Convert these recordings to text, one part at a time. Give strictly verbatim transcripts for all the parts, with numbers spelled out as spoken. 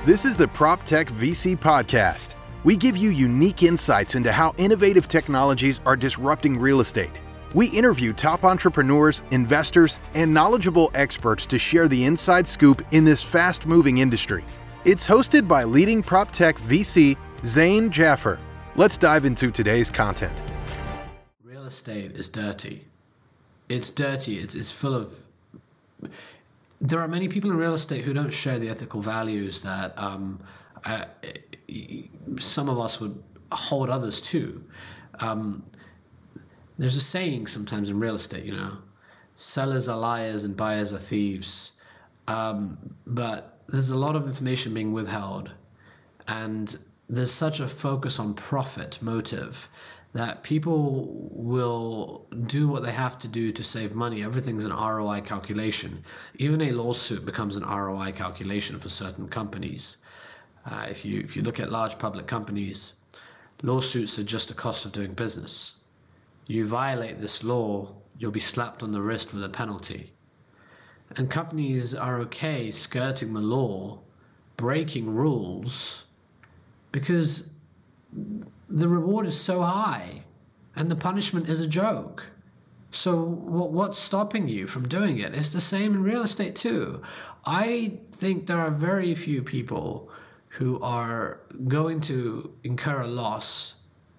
This is the PropTech V C Podcast. We give you unique insights into how innovative technologies are disrupting real estate. We interview top entrepreneurs, investors, and knowledgeable experts to share the inside scoop in this fast-moving industry. It's hosted by leading PropTech V C, Zain Jaffer. Let's dive into today's content. Real estate is dirty. It's dirty. It's, it's full of... There are many people in real estate who don't share the ethical values that um, uh, some of us would hold others to. Um, there's a saying sometimes in real estate, you know, sellers are liars and buyers are thieves. Um, but there's a lot of information being withheld, and there's such a focus on profit motive that people will do what they have to do to save money. Everything's an R O I calculation. Even a lawsuit becomes an R O I calculation for certain companies. Uh, if you if you look at large public companies, lawsuits are just a cost of doing business. You violate this law, you'll be slapped on the wrist with a penalty. And companies are okay skirting the law, breaking rules, because the reward is so high and the punishment is a joke. So what, what's stopping you from doing it? It's the same in real estate too. I think there are very few people who are going to incur a loss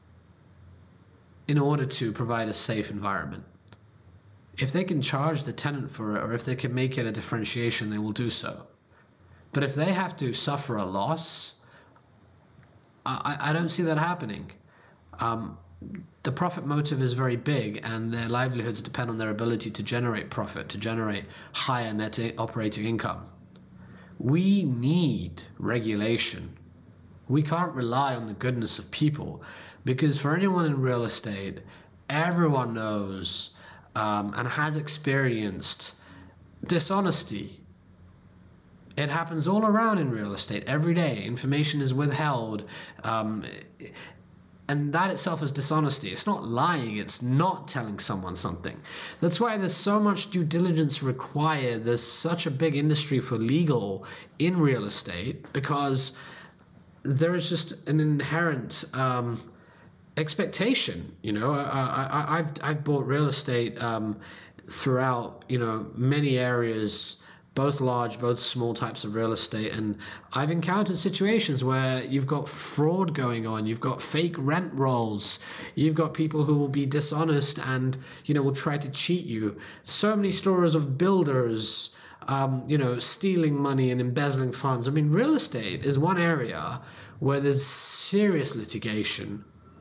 in order to provide a safe environment. If they can charge the tenant for it, or if they can make it a differentiation, they will do so. But if they have to suffer a loss, I, I don't see that happening. Um, the profit motive is very big, and their livelihoods depend on their ability to generate profit, to generate higher net operating income. We need regulation. We can't rely on the goodness of people, because for anyone in real estate, everyone knows um, and has experienced dishonesty. It happens all around in real estate every day. Information is withheld. Um, and that itself is dishonesty. It's not lying. It's not telling someone something. That's why there's so much due diligence required. There's such a big industry for legal in real estate, because there is just an inherent um, expectation. You know, I, I, I've, I've bought real estate um, throughout, you know, many areas, both large, both small types of real estate. And I've encountered situations where you've got fraud going on, you've got fake rent rolls, you've got people who will be dishonest and, you know, will try to cheat you. So many stories of builders, um, you know, stealing money and embezzling funds. I mean, real estate is one area where there's serious litigation.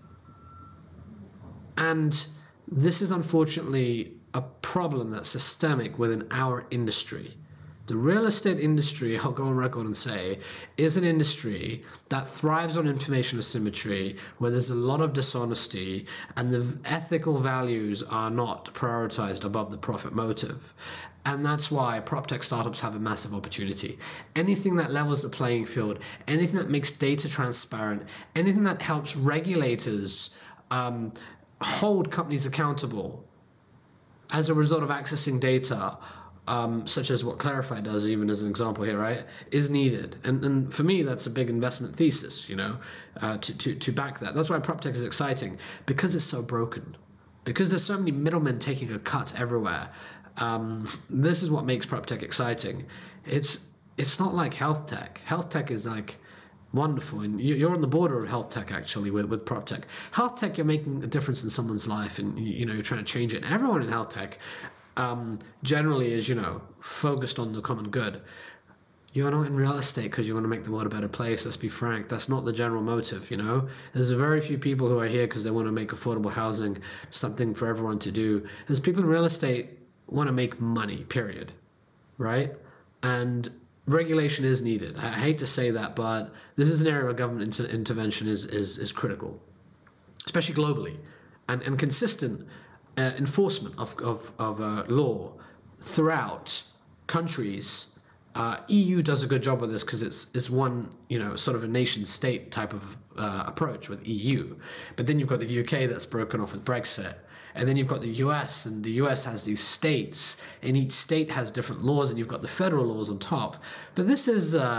And this is unfortunately a problem that's systemic within our industry. The real estate industry, I'll go on record and say, is an industry that thrives on information asymmetry, where there's a lot of dishonesty and the ethical values are not prioritized above the profit motive. And that's why PropTech startups have a massive opportunity. Anything that levels the playing field, anything that makes data transparent, anything that helps regulators um, hold companies accountable as a result of accessing data, Um, such as what Clarify does, even as an example here, right, is needed. And, and for me, that's a big investment thesis, you know, uh, to, to, to back that. That's why PropTech is exciting, because it's so broken, because there's so many middlemen taking a cut everywhere. Um, this is what makes PropTech exciting. It's it's not like health tech. Health tech is like wonderful, and you're on the border of health tech actually with, with PropTech. Health tech, you're making a difference in someone's life, and you know you're trying to change it. And everyone in health tech Um, generally is, you know, focused on the common good. You're not in real estate because you want to make the world a better place. Let's be frank. That's not the general motive, you know. There's a very few people who are here because they want to make affordable housing something for everyone to do. There's people in real estate want to make money, period, right? And regulation is needed. I hate to say that, but this is an area where government inter- intervention is, is, is critical, especially globally, and, and consistent Uh, enforcement of of, of uh, law throughout countries. Uh, E U does a good job with this because it's it's one, you know, sort of a nation state type of uh, approach with E U. But then you've got the U K that's broken off with Brexit, And then you've got the U S, and the U S has these states, and each state has different laws, and you've got the federal laws on top. But this is uh,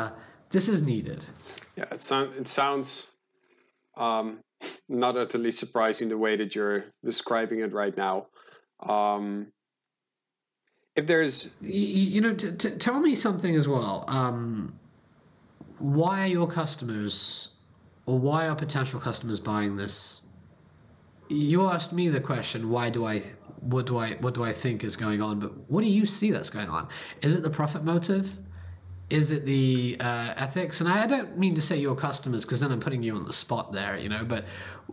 this is needed. Yeah, it, sound, it sounds um, not utterly surprising the way that you're describing it right now. Um, if there's... You, you know, t- t- tell me something as well. Um, why are your customers, or why are potential customers buying this? You asked me the question, why do I, what do I, what do I think is going on? But what do you see that's going on? Is it the profit motive? Is it the uh, ethics? And I don't mean to say your customers, because then I'm putting you on the spot there, you know, but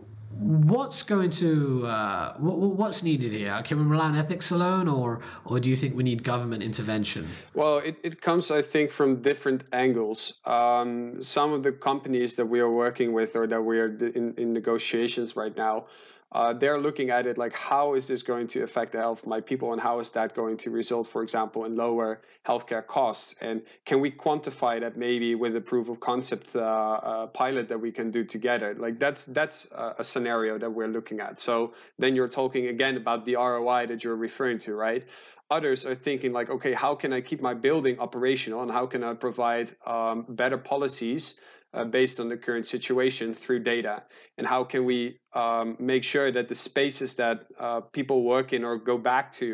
what's going to, uh, what, what's needed here? Can we rely on ethics alone, or or do you think we need government intervention? Well, it, it comes, I think, from different angles. Um, some of the companies that we are working with, or that we are in, in negotiations right now, Uh, they're looking at it like, how is this going to affect the health of my people, and how is that going to result, for example, in lower healthcare costs? And can we quantify that maybe with a proof of concept uh, uh, pilot that we can do together? Like that's that's a, a scenario that we're looking at. So then you're talking again about the R O I that you're referring to, right? Others are thinking like, okay, how can I keep my building operational, and how can I provide um, better policies Uh, based on the current situation through data? And how can we um, make sure that the spaces that uh, people work in or go back to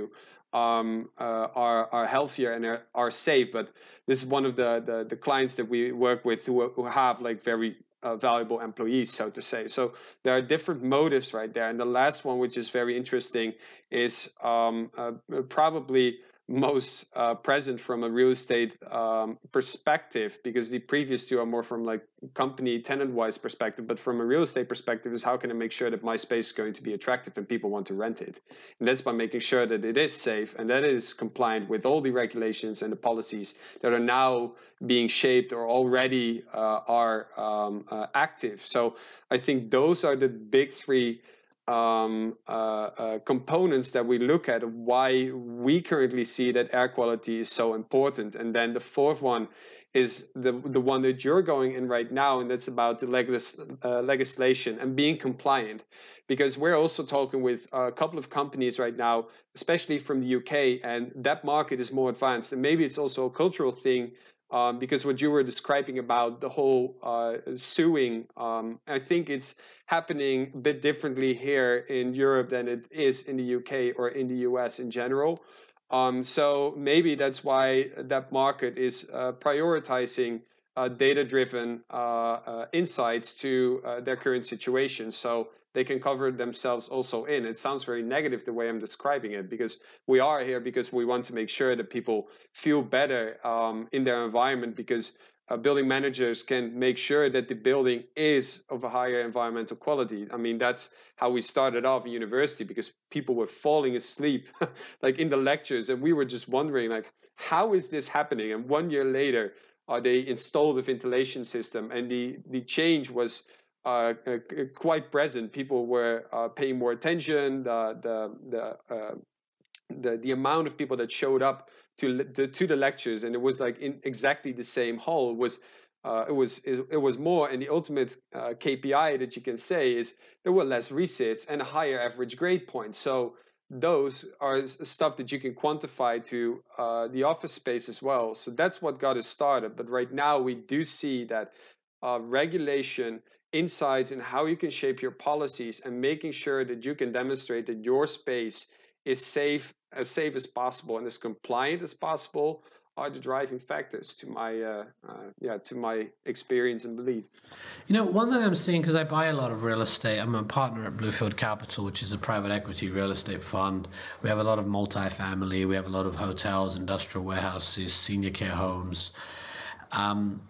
um, uh, are, are healthier and are, are safe? But this is one of the, the, the clients that we work with who, who have like very uh, valuable employees, so to say. So there are different motives right there. And the last one, which is very interesting, is um, uh, probably most uh, present from a real estate um, perspective, because the previous two are more from like company tenant wise perspective, but from a real estate perspective is how can I make sure that my space is going to be attractive and people want to rent it? And that's by making sure that it is safe and that it is compliant with all the regulations and the policies that are now being shaped or already uh, are um, uh, active. So I think those are the big three Um, uh, uh, components that we look at of why we currently see that air quality is so important. And then the fourth one is the the one that you're going in right now, and that's about the legis uh, legislation and being compliant. Because we're also talking with a couple of companies right now, especially from the U K, and that market is more advanced. And maybe it's also a cultural thing, um, because what you were describing about the whole uh, suing, um, I think it's happening a bit differently here in Europe than it is in the U K or in the U S in general. Um, so maybe that's why that market is uh, prioritizing uh, data-driven uh, uh, insights to uh, their current situation, so they can cover themselves also in. It sounds very negative the way I'm describing it, because we are here because we want to make sure that people feel better um, in their environment, because Uh, building managers can make sure that the building is of a higher environmental quality. I mean, that's how we started off in university, because people were falling asleep like in the lectures, and we were just wondering like, how is this happening? And one year later, uh, they installed the ventilation system, and the, the change was uh, uh, quite present. People were uh, paying more attention. The, the, the, uh, the, the amount of people that showed up to the, to the lectures, and it was like in exactly the same hall, was uh, it was it was more, and the ultimate uh, K P I that you can say is there were less resits and a higher average grade point. So those are stuff that you can quantify to uh, the office space as well. So that's what got us started. But right now we do see that uh, regulation, insights, and how you can shape your policies, and making sure that you can demonstrate that your space is safe, as safe as possible and as compliant as possible, are the driving factors to my uh, uh, yeah to my experience and belief. You know, one thing I'm seeing, because I buy a lot of real estate, I'm a partner at Bluefield Capital, which is a private equity real estate fund. We have a lot of multifamily, we have a lot of hotels, industrial warehouses, senior care homes. Um,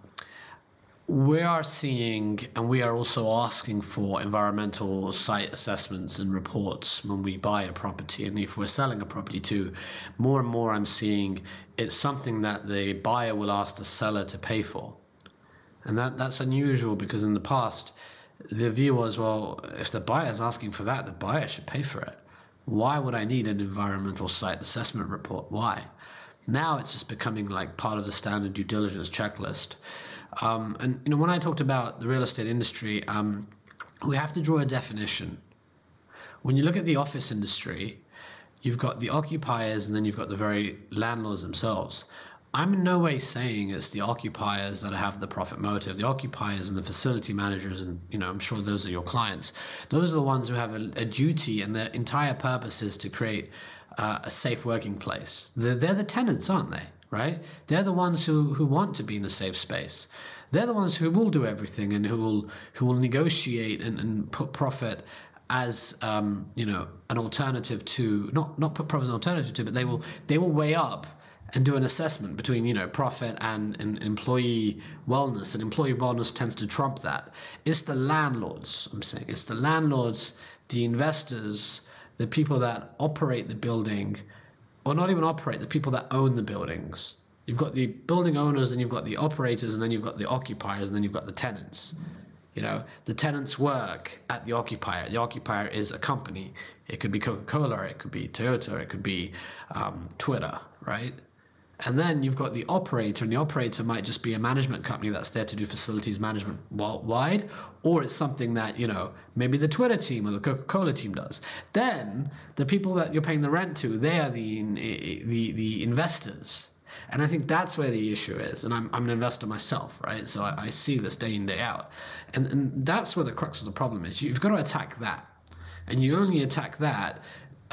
We are seeing, and we are also asking for, environmental site assessments and reports when we buy a property. And if we're selling a property too, more and more I'm seeing it's something that the buyer will ask the seller to pay for. And that, that's unusual, because in the past, the view was, well, if the buyer's asking for that, the buyer should pay for it. Why would I need an environmental site assessment report? Why? Now it's just becoming like part of the standard due diligence checklist. Um, and you know, when I talked about the real estate industry, um, we have to draw a definition. When you look at the office industry, you've got the occupiers, and then you've got the very landlords themselves. I'm in no way saying it's the occupiers that have the profit motive. The occupiers and the facility managers, and you know, I'm sure those are your clients. Those are the ones who have a, a duty, and their entire purpose is to create uh, a safe working place. They're, they're the tenants, aren't they? Right? They're the ones who, who want to be in a safe space. They're the ones who will do everything and who will who will negotiate and, and put profit as um, you know, an alternative to not not put profit as an alternative to, but they will they will weigh up and do an assessment between, you know, profit and, and employee wellness, and employee wellness tends to trump that. It's the landlords, I'm saying. It's the landlords, the investors, the people that operate the building, or not even operate, the people that own the buildings. You've got the building owners, and you've got the operators, and then you've got the occupiers, and then you've got the tenants. You know, the tenants work at the occupier. The occupier is a company. It could be Coca-Cola, it could be Toyota, it could be um, Twitter, right? And then you've got the operator, and the operator might just be a management company that's there to do facilities management worldwide, or it's something that, you know, maybe the Twitter team or the Coca-Cola team does. Then the people that you're paying the rent to, they are the the the investors. And I think that's where the issue is. And I'm I'm an investor myself, right? So I, I see this day in, day out. And and that's where the crux of the problem is. You've got to attack that. And you only attack that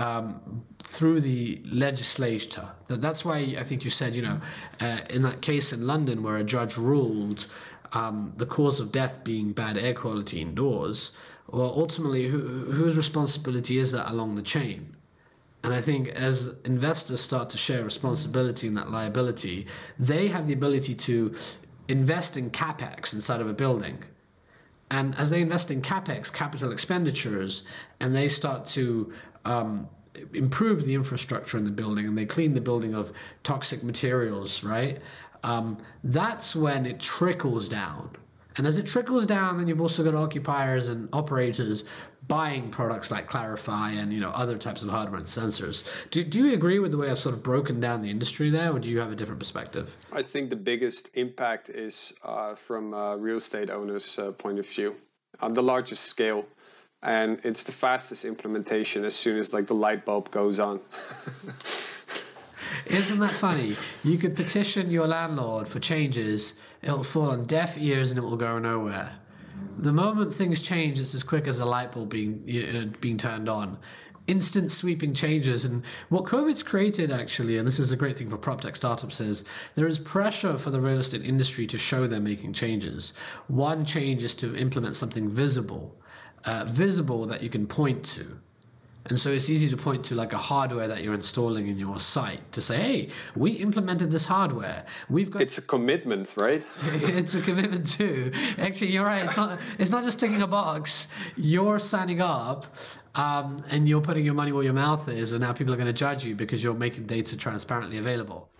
Um, through the legislature. That, that's why I think you said, you know, uh, in that case in London where a judge ruled um, the cause of death being bad air quality indoors, well, ultimately, who, whose responsibility is that along the chain? And I think as investors start to share responsibility in that liability, they have the ability to invest in capex inside of a building. And as they invest in capex, capital expenditures, and they start to um, improve the infrastructure in the building, and they clean the building of toxic materials, right? Um, that's when it trickles down. And as it trickles down, then you've also got occupiers and operators buying products like Clarify and, you know, other types of hardware and sensors. Do, do you agree with the way I've sort of broken down the industry there, or do you have a different perspective? I think the biggest impact is uh, from a real estate owners' uh, point of view, on the largest scale. And it's the fastest implementation as soon as like the light bulb goes on. Isn't that funny? You could petition your landlord for changes, it'll fall on deaf ears and it will go nowhere. The moment things change, it's as quick as a light bulb being, you know, being turned on. Instant sweeping changes. And what COVID's created, actually, and this is a great thing for prop tech startups, is there is pressure for the real estate industry to show they're making changes. One change is to implement something visible, uh, visible that you can point to. And so it's easy to point to like a hardware that you're installing in your site to say, hey, we implemented this hardware. We've got. It's a commitment, right? It's a commitment too. Actually, you're right. It's not. It's not just ticking a box. You're signing up, um, and you're putting your money where your mouth is, and now people are going to judge you because you're making data transparently available.